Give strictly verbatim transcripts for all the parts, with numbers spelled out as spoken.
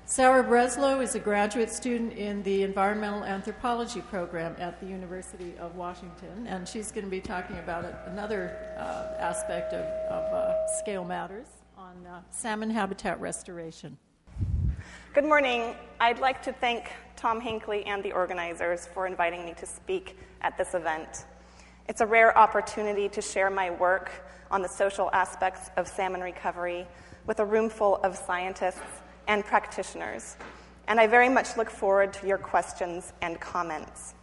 Sarah Breslow is a graduate student in the Environmental Anthropology program at the University of Washington, and she's going to be talking about a, another uh, aspect of, of uh, Scale Matters on uh, salmon habitat restoration. Good morning. I'd like to thank Tom Hinckley and the organizers for inviting me to speak at this event. It's a rare opportunity to share my work on the social aspects of salmon recovery with a room full of scientists and practitioners, and I very much look forward to your questions and comments.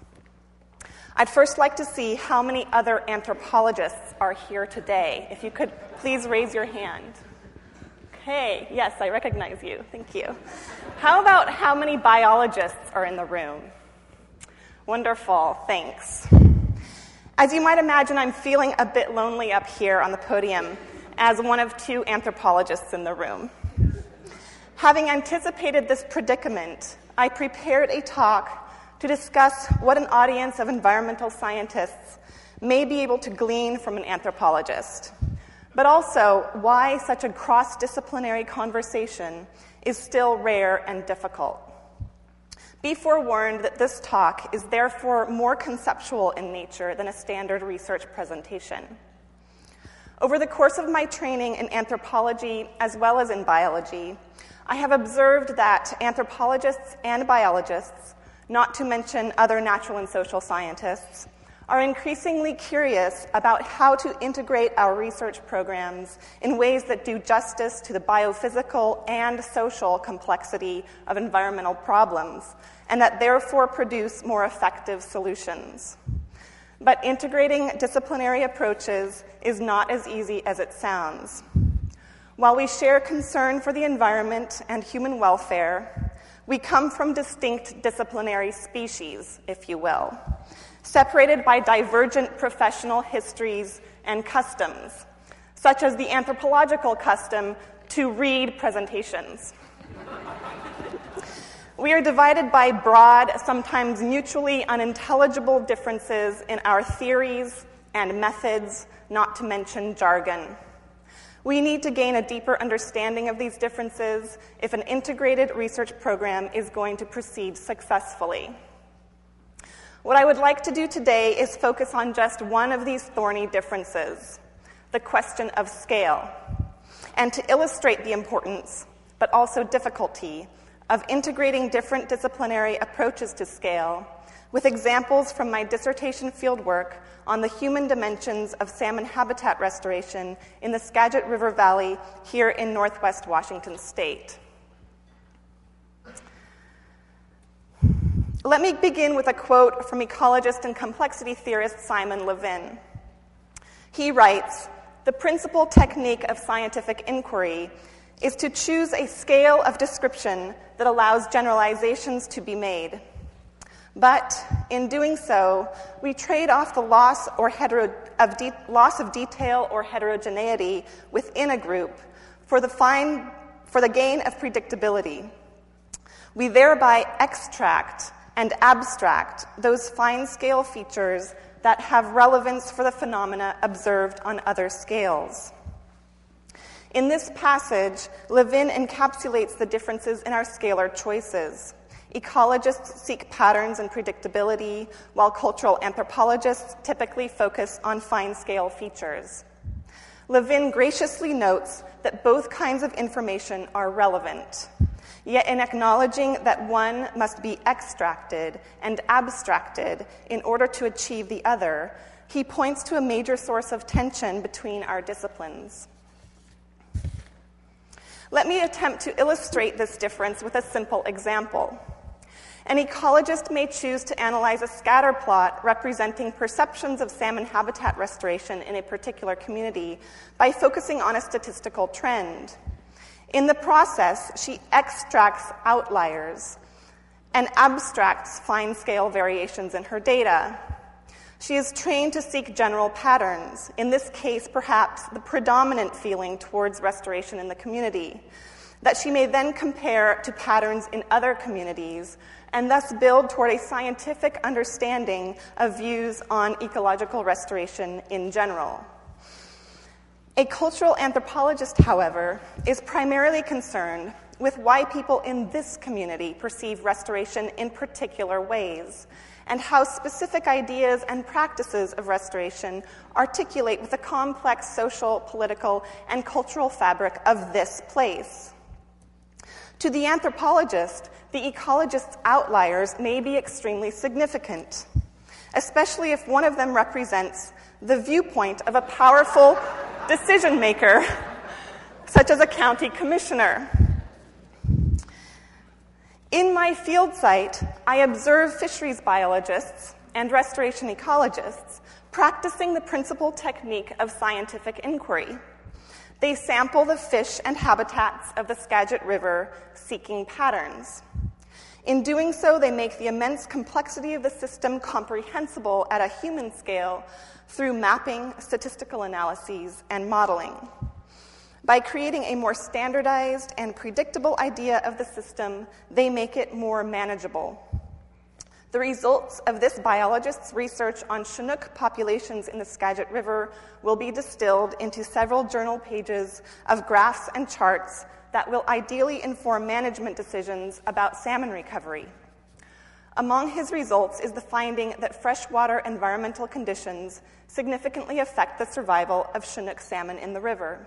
I'd first like to see how many other anthropologists are here today. If you could please raise your hand. Okay, yes, I recognize you. Thank you. How about how many biologists are in the room? Wonderful, thanks. As you might imagine, I'm feeling a bit lonely up here on the podium as one of two anthropologists in the room. Having anticipated this predicament, I prepared a talk to discuss what an audience of environmental scientists may be able to glean from an anthropologist, but also why such a cross-disciplinary conversation is still rare and difficult. Be forewarned that this talk is therefore more conceptual in nature than a standard research presentation. Over the course of my training in anthropology as well as in biology, I have observed that anthropologists and biologists, not to mention other natural and social scientists, are increasingly curious about how to integrate our research programs in ways that do justice to the biophysical and social complexity of environmental problems, and that therefore produce more effective solutions. But integrating disciplinary approaches is not as easy as it sounds. While we share concern for the environment and human welfare, we come from distinct disciplinary species, if you will, separated by divergent professional histories and customs, such as the anthropological custom to read presentations. We are divided by broad, sometimes mutually unintelligible differences in our theories and methods, not to mention jargon. We need to gain a deeper understanding of these differences if an integrated research program is going to proceed successfully. What I would like to do today is focus on just one of these thorny differences, the question of scale, and to illustrate the importance, but also difficulty, of integrating different disciplinary approaches to scale with examples from my dissertation fieldwork on the human dimensions of salmon habitat restoration in the Skagit River Valley here in northwest Washington state. Let me begin with a quote from ecologist and complexity theorist Simon Levin. He writes, "The principal technique of scientific inquiry is to choose a scale of description that allows generalizations to be made. But in doing so, we trade off the loss, or hetero, of de- loss of detail or heterogeneity within a group for the, fine, for the gain of predictability. We thereby extract and abstract those fine-scale features that have relevance for the phenomena observed on other scales." In this passage, Levin encapsulates the differences in our scalar choices. Ecologists seek patterns and predictability, while cultural anthropologists typically focus on fine-scale features. Levin graciously notes that both kinds of information are relevant, yet in acknowledging that one must be extracted and abstracted in order to achieve the other, he points to a major source of tension between our disciplines. Let me attempt to illustrate this difference with a simple example. An ecologist may choose to analyze a scatter plot representing perceptions of salmon habitat restoration in a particular community by focusing on a statistical trend. In the process, she extracts outliers and abstracts fine-scale variations in her data. She is trained to seek general patterns, in this case, perhaps the predominant feeling towards restoration in the community, that she may then compare to patterns in other communities and thus build toward a scientific understanding of views on ecological restoration in general. A cultural anthropologist, however, is primarily concerned with why people in this community perceive restoration in particular ways, and how specific ideas and practices of restoration articulate with the complex social, political, and cultural fabric of this place. To the anthropologist, the ecologist's outliers may be extremely significant, especially if one of them represents the viewpoint of a powerful decision maker, such as a county commissioner. In my field site, I observe fisheries biologists and restoration ecologists practicing the principal technique of scientific inquiry. They sample the fish and habitats of the Skagit River, seeking patterns. In doing so, they make the immense complexity of the system comprehensible at a human scale through mapping, statistical analyses, and modeling. By creating a more standardized and predictable idea of the system, they make it more manageable. The results of this biologist's research on Chinook populations in the Skagit River will be distilled into several journal pages of graphs and charts that will ideally inform management decisions about salmon recovery. Among his results is the finding that freshwater environmental conditions significantly affect the survival of Chinook salmon in the river.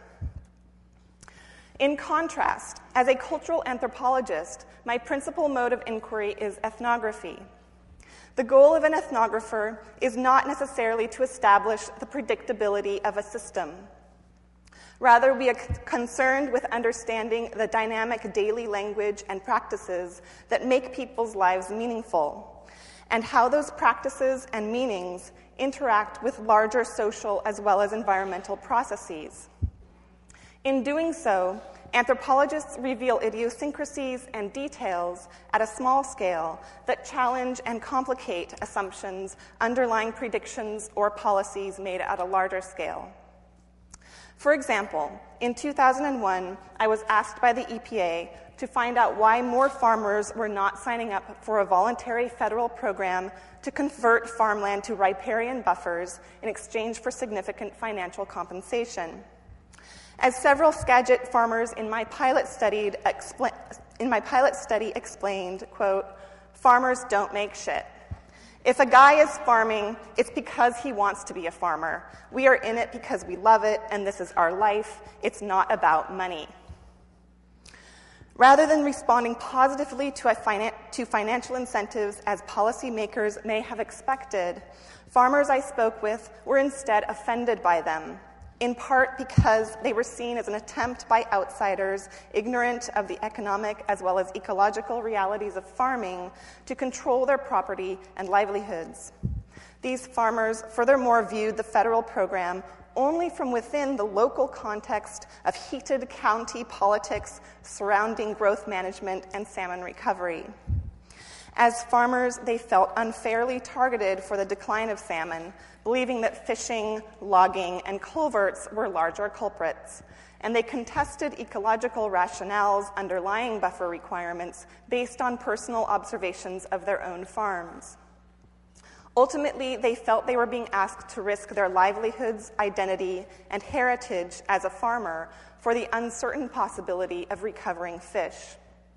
In contrast, as a cultural anthropologist, my principal mode of inquiry is ethnography. The goal of an ethnographer is not necessarily to establish the predictability of a system. Rather, we are concerned with understanding the dynamic daily language and practices that make people's lives meaningful, and how those practices and meanings interact with larger social as well as environmental processes. In doing so, anthropologists reveal idiosyncrasies and details at a small scale that challenge and complicate assumptions underlying predictions or policies made at a larger scale. For example, in two thousand one, I was asked by the E P A to find out why more farmers were not signing up for a voluntary federal program to convert farmland to riparian buffers in exchange for significant financial compensation. As several Skagit farmers in my pilot, studied, expl- in my pilot study explained, quote, "Farmers don't make shit. If a guy is farming, it's because he wants to be a farmer. We are in it because we love it, and this is our life. It's not about money." Rather than responding positively to, a finan- to financial incentives as policymakers may have expected, farmers I spoke with were instead offended by them, in part because they were seen as an attempt by outsiders ignorant of the economic as well as ecological realities of farming to control their property and livelihoods. These farmers furthermore viewed the federal program only from within the local context of heated county politics surrounding growth management and salmon recovery. As farmers, they felt unfairly targeted for the decline of salmon, believing that fishing, logging, and culverts were larger culprits, and they contested ecological rationales underlying buffer requirements based on personal observations of their own farms. Ultimately, they felt they were being asked to risk their livelihoods, identity, and heritage as a farmer for the uncertain possibility of recovering fish.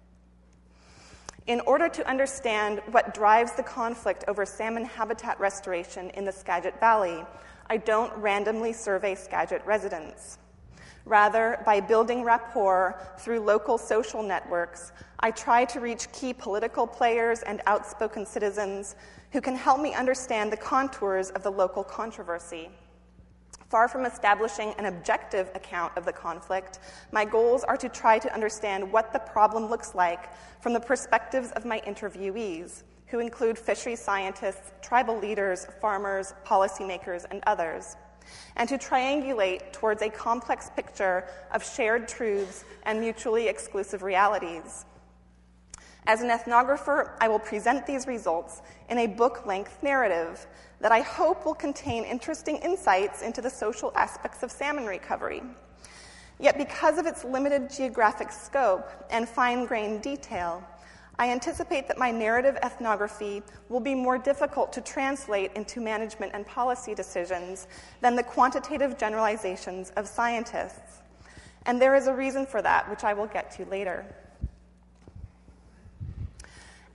In order to understand what drives the conflict over salmon habitat restoration in the Skagit Valley, I don't randomly survey Skagit residents. Rather, by building rapport through local social networks, I try to reach key political players and outspoken citizens who can help me understand the contours of the local controversy. Far from establishing an objective account of the conflict, my goals are to try to understand what the problem looks like from the perspectives of my interviewees, who include fisheries scientists, tribal leaders, farmers, policymakers, and others, and to triangulate towards a complex picture of shared truths and mutually exclusive realities. As an ethnographer, I will present these results in a book-length narrative that I hope will contain interesting insights into the social aspects of salmon recovery. Yet because of its limited geographic scope and fine-grained detail, I anticipate that my narrative ethnography will be more difficult to translate into management and policy decisions than the quantitative generalizations of scientists. And there is a reason for that, which I will get to later.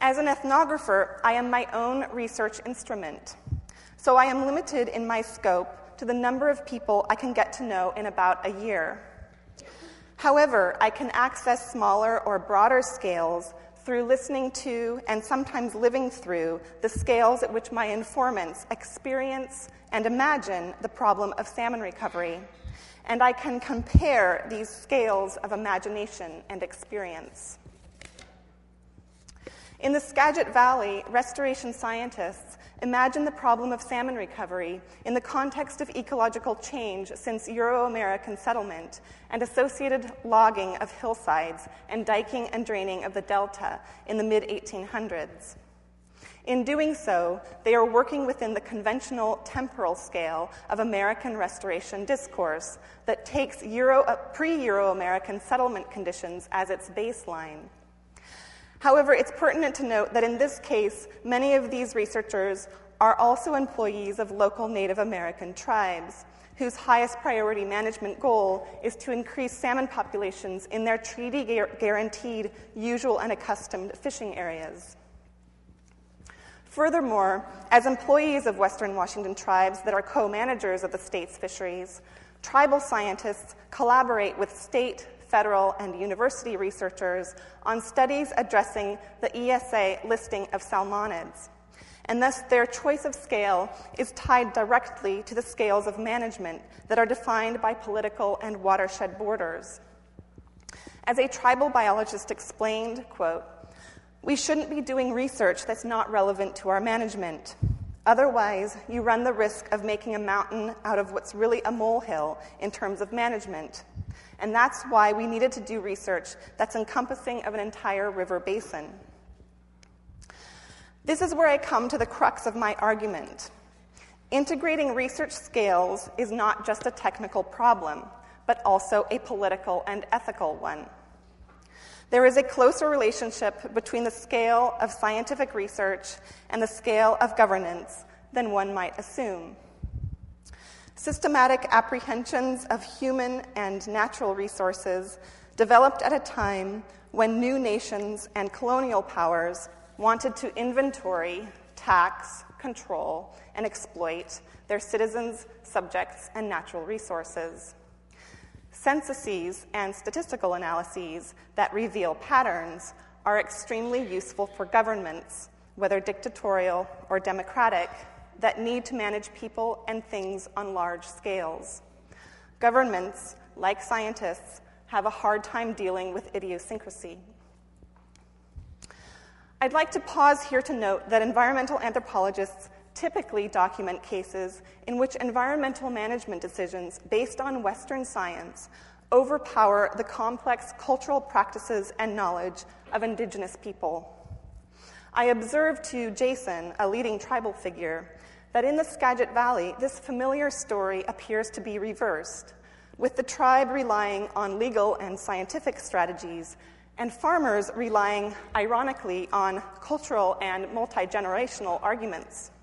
As an ethnographer, I am my own research instrument, so I am limited in my scope to the number of people I can get to know in about a year. However, I can access smaller or broader scales through listening to and sometimes living through the scales at which my informants experience and imagine the problem of salmon recovery, and I can compare these scales of imagination and experience. In the Skagit Valley, restoration scientists imagine the problem of salmon recovery in the context of ecological change since Euro-American settlement and associated logging of hillsides and diking and draining of the delta in the mid eighteen hundreds. In doing so, they are working within the conventional temporal scale of American restoration discourse that takes Euro, uh, pre-Euro-American settlement conditions as its baseline. However, it's pertinent to note that in this case, many of these researchers are also employees of local Native American tribes, whose highest priority management goal is to increase salmon populations in their treaty-guaranteed usual and accustomed fishing areas. Furthermore, as employees of Western Washington tribes that are co-managers of the state's fisheries, tribal scientists collaborate with state, federal, and university researchers on studies addressing the E S A listing of salmonids, and thus their choice of scale is tied directly to the scales of management that are defined by political and watershed borders. As a tribal biologist explained, quote, "We shouldn't be doing research that's not relevant to our management. Otherwise, you run the risk of making a mountain out of what's really a molehill in terms of management. And that's why we needed to do research that's encompassing of an entire river basin." This is where I come to the crux of my argument. Integrating research scales is not just a technical problem, but also a political and ethical one. There is a closer relationship between the scale of scientific research and the scale of governance than one might assume. Systematic apprehensions of human and natural resources developed at a time when new nations and colonial powers wanted to inventory, tax, control, and exploit their citizens, subjects, and natural resources. Censuses and statistical analyses that reveal patterns are extremely useful for governments, whether dictatorial or democratic, that need to manage people and things on large scales. Governments, like scientists, have a hard time dealing with idiosyncrasy. I'd like to pause here to note that environmental anthropologists typically document cases in which environmental management decisions based on Western science overpower the complex cultural practices and knowledge of indigenous people. I observed to Jason, a leading tribal figure, that in the Skagit Valley, this familiar story appears to be reversed, with the tribe relying on legal and scientific strategies, and farmers relying, ironically, on cultural and multi-generational arguments.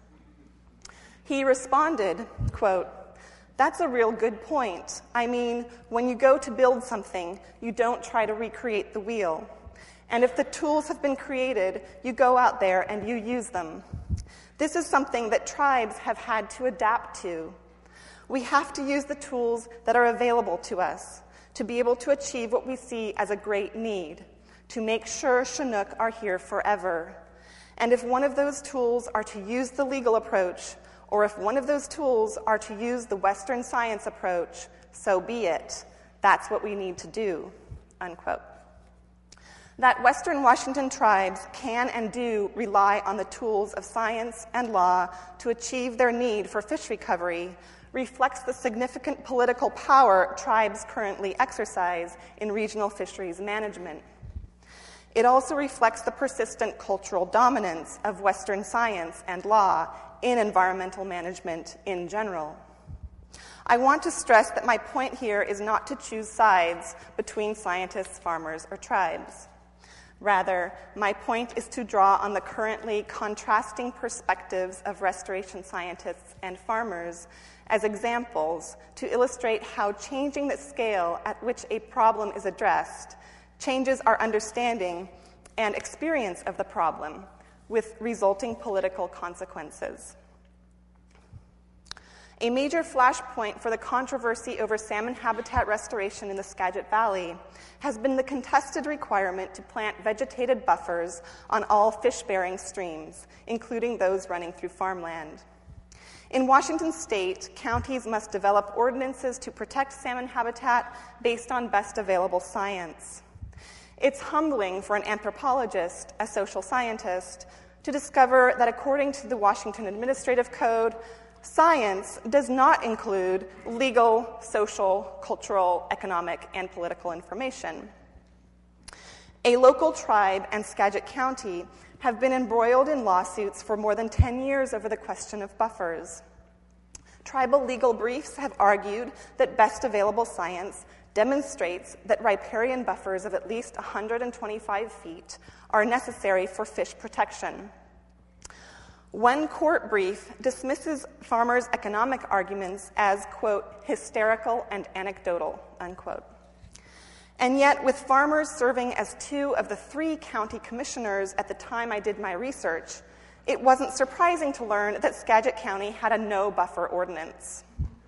He responded, quote, "That's a real good point. I mean, when you go to build something, you don't try to recreate the wheel. And if the tools have been created, you go out there and you use them. This is something that tribes have had to adapt to. We have to use the tools that are available to us to be able to achieve what we see as a great need, to make sure Chinook are here forever. And if one of those tools are to use the legal approach, or if one of those tools are to use the Western science approach, so be it. That's what we need to do," unquote. That Western Washington tribes can and do rely on the tools of science and law to achieve their need for fish recovery reflects the significant political power tribes currently exercise in regional fisheries management. It also reflects the persistent cultural dominance of Western science and law in environmental management in general. I want to stress that my point here is not to choose sides between scientists, farmers, or tribes. Rather, my point is to draw on the currently contrasting perspectives of restoration scientists and farmers as examples to illustrate how changing the scale at which a problem is addressed changes our understanding and experience of the problem, with resulting political consequences. A major flashpoint for the controversy over salmon habitat restoration in the Skagit Valley has been the contested requirement to plant vegetated buffers on all fish-bearing streams, including those running through farmland. In Washington state, counties must develop ordinances to protect salmon habitat based on best available science. It's humbling for an anthropologist, a social scientist, to discover that according to the Washington Administrative Code, science does not include legal, social, cultural, economic, and political information. A local tribe and Skagit County have been embroiled in lawsuits for more than ten years over the question of buffers. Tribal legal briefs have argued that best available science demonstrates that riparian buffers of at least one hundred twenty-five feet are necessary for fish protection. One court brief dismisses farmers' economic arguments as, quote, hysterical and anecdotal, unquote. And yet, with farmers serving as two of the three county commissioners at the time I did my research, it wasn't surprising to learn that Skagit County had a no-buffer ordinance.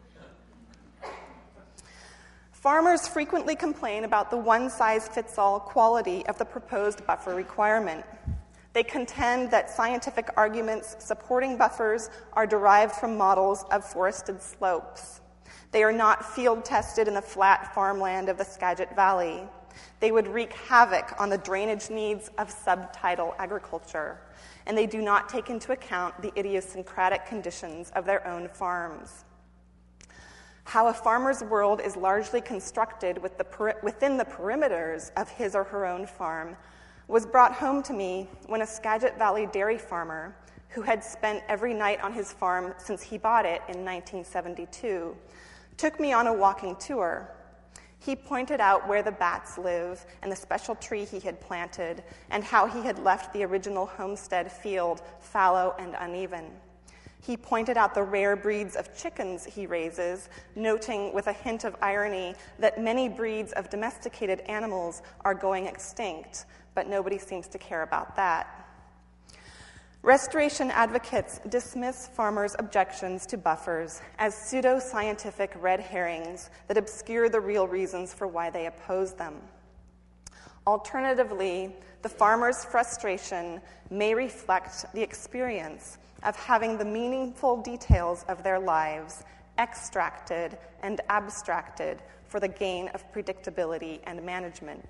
Farmers frequently complain about the one-size-fits-all quality of the proposed buffer requirement. They contend that scientific arguments supporting buffers are derived from models of forested slopes. They are not field-tested in the flat farmland of the Skagit Valley. They would wreak havoc on the drainage needs of subtidal agriculture, and they do not take into account the idiosyncratic conditions of their own farms. How a farmer's world is largely constructed with the peri- within the perimeters of his or her own farm was brought home to me when a Skagit Valley dairy farmer, who had spent every night on his farm since he bought it in nineteen seventy-two, took me on a walking tour. He pointed out where the bats live and the special tree he had planted and how he had left the original homestead field fallow and uneven. He pointed out the rare breeds of chickens he raises, noting with a hint of irony that many breeds of domesticated animals are going extinct, but nobody seems to care about that. Restoration advocates dismiss farmers' objections to buffers as pseudo-scientific red herrings that obscure the real reasons for why they oppose them. Alternatively, the farmers' frustration may reflect the experience of having the meaningful details of their lives extracted and abstracted for the gain of predictability and management.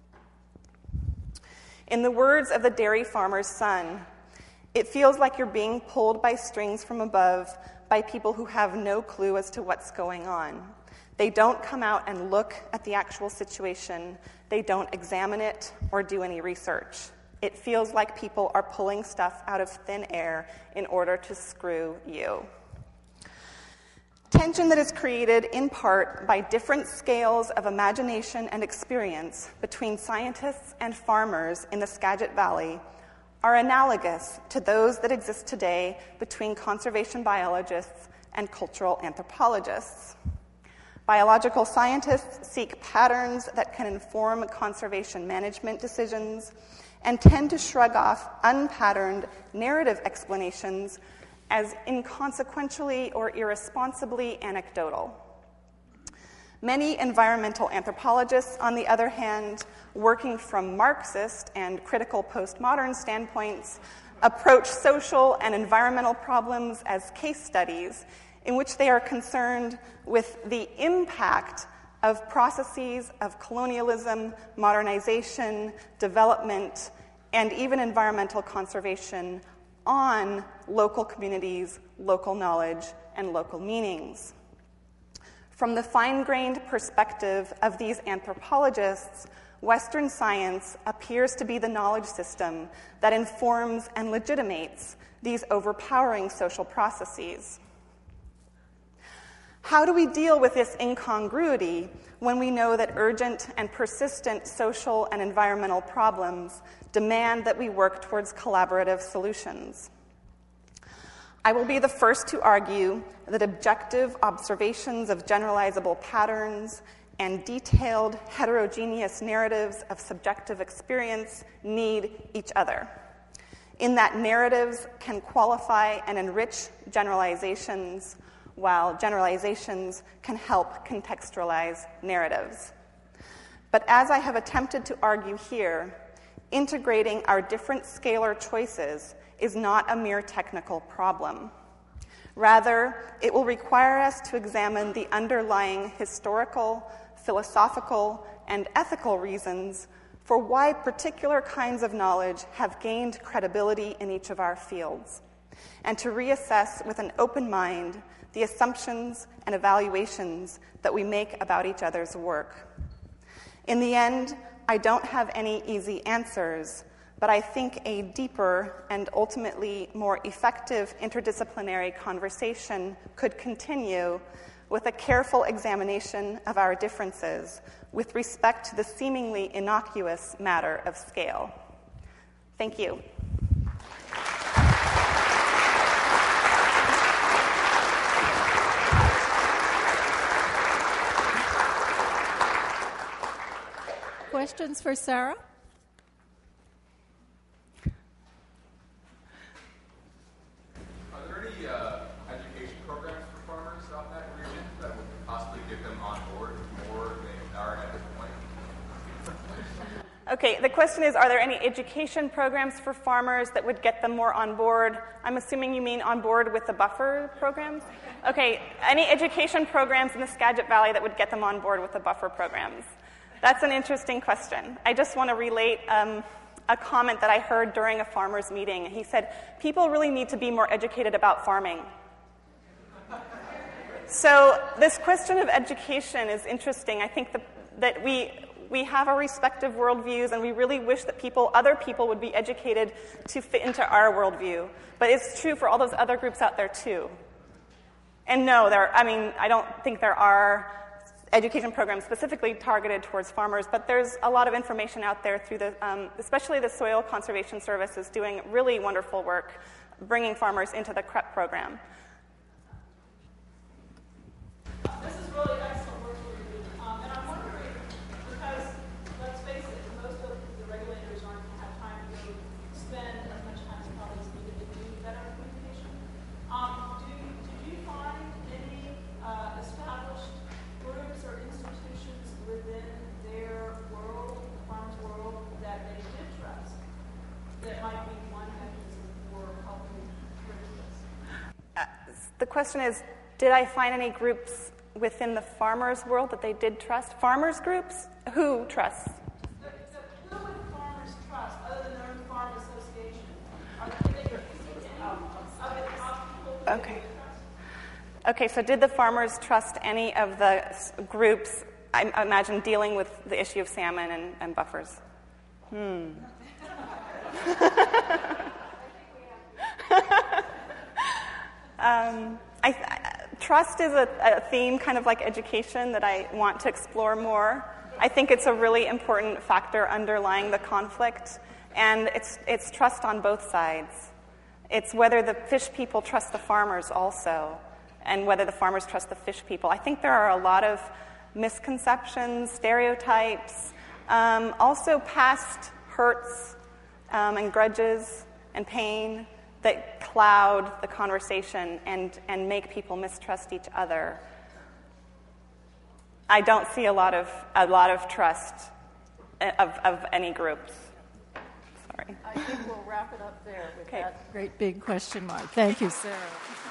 In the words of the dairy farmer's son, it feels like you're being pulled by strings from above by people who have no clue as to what's going on. They don't come out and look at the actual situation. They don't examine it or do any research. It feels like people are pulling stuff out of thin air in order to screw you. Tension that is created in part by different scales of imagination and experience between scientists and farmers in the Skagit Valley are analogous to those that exist today between conservation biologists and cultural anthropologists. Biological scientists seek patterns that can inform conservation management decisions and tend to shrug off unpatterned narrative explanations as inconsequentially or irresponsibly anecdotal. Many environmental anthropologists, on the other hand, working from Marxist and critical postmodern standpoints, approach social and environmental problems as case studies in which they are concerned with the impact of processes of colonialism, modernization, development, and even environmental conservation on local communities, local knowledge, and local meanings. From the fine-grained perspective of these anthropologists, Western science appears to be the knowledge system that informs and legitimates these overpowering social processes. How do we deal with this incongruity when we know that urgent and persistent social and environmental problems demand that we work towards collaborative solutions? I will be the first to argue that objective observations of generalizable patterns and detailed, heterogeneous narratives of subjective experience need each other. In that narratives can qualify and enrich generalizations, while generalizations can help contextualize narratives. But as I have attempted to argue here, integrating our different scalar choices is not a mere technical problem. Rather, it will require us to examine the underlying historical, philosophical, and ethical reasons for why particular kinds of knowledge have gained credibility in each of our fields, and to reassess with an open mind the assumptions and evaluations that we make about each other's work. In the end, I don't have any easy answers, but I think a deeper and ultimately more effective interdisciplinary conversation could continue with a careful examination of our differences with respect to the seemingly innocuous matter of scale. Thank you. Questions for Sarah? Are there any uh, education programs for farmers out in that region that would possibly get them on board more than they are at this point? Okay, the question is, are there any education programs for farmers that would get them more on board? I'm assuming you mean on board with the buffer programs? Okay, any education programs in the Skagit Valley that would get them on board with the buffer programs? That's an interesting question. I just want to relate um, a comment that I heard during a farmer's meeting. He said, people really need to be more educated about farming. So this question of education is interesting. I think that, that we, we have our respective worldviews, and we really wish that people, other people would be educated to fit into our worldview. But it's true for all those other groups out there, too. And no, there, I mean, I don't think there are education programs specifically targeted towards farmers, but there's a lot of information out there through the, um, especially the Soil Conservation Service is doing really wonderful work bringing farmers into the C R E P program. This is really excellent work for you. Um, and I'm wondering, because let's face it, most of the regulators aren't going to have time to spend as much time as probably is needed to do better communication. Um, do, did you find any uh, established groups or institutions within their world, the farm's world, that they did trust, that might be one mechanism for helping bridge this? Uh, the question is, did I find any groups within the farmers' world that they did trust? Farmers groups? Who trusts? So, so who would farmers trust, other than their own farm association? Are they, they, of, of the top people who Okay. they trust? Okay, so did the farmers trust any of the s- groups, I I imagine, dealing with the issue of salmon and, and buffers? Hmm. um, I, I, trust is a, a theme, kind of like education, that I want to explore more. I think it's a really important factor underlying the conflict, and it's it's trust on both sides. It's whether the fish people trust the farmers also, and whether the farmers trust the fish people. I think there are a lot of misconceptions, stereotypes, um, also past hurts um, and grudges and pain that cloud the conversation and, and make people mistrust each other. I don't see a lot of a lot of trust of, of any groups. Sorry. I think we'll wrap it up there with Okay. that great big question mark. Thank you, Sarah.